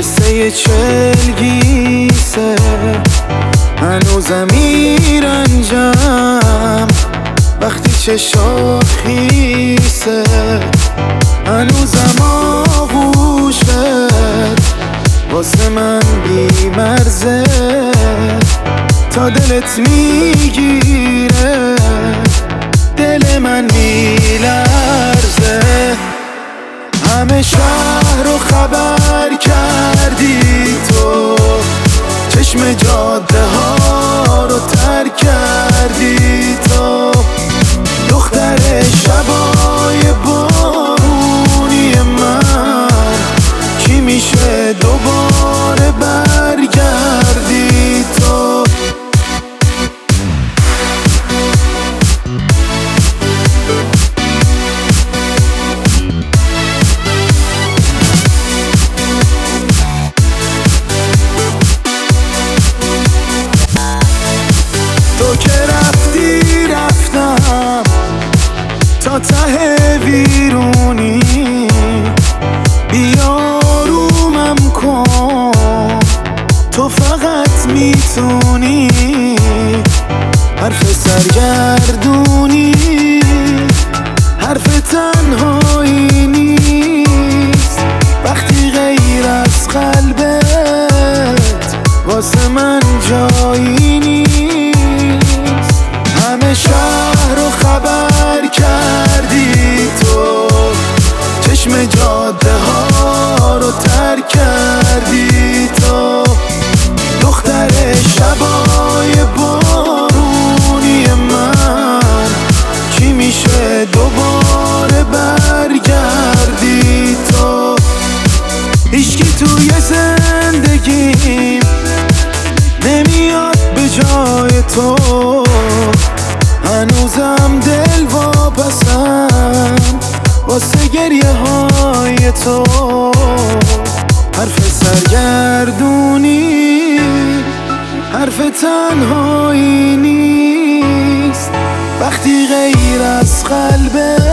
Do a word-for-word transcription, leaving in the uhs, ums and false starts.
قصه چلگیسه، هنوزم میرنجم وقتی چشات خیسه، هنوزم آغوشت واسه من بیمرزه، تا دلت میگیره دل من میلرزه. همه شهر رو خبر کردی تو، چشم جاده ها رو ترک کردی تو، دختر شبای بارونی من چی میشه دوباره برگردی تو. تو که رفتی رفتم تا ته ویرونی، بیارومم کن تو فقط میتونی، حرف سرگردونی حرف تنهایی نیست وقتی غیر از قلبت واسه من جایی نیست. همه شهر رو خبر کردی تو، چشم جاده ها رو ترک کردی تو، دختر شبای بارونی من چی میشه دوباره برگردی تو. هیچکی توی زندگیم نمیاد به جای تو، هنوزم دل واپسم واسه گریه های تو، حرف سرگردونی حرف تنهایی نیست وقتی غیر از قلبه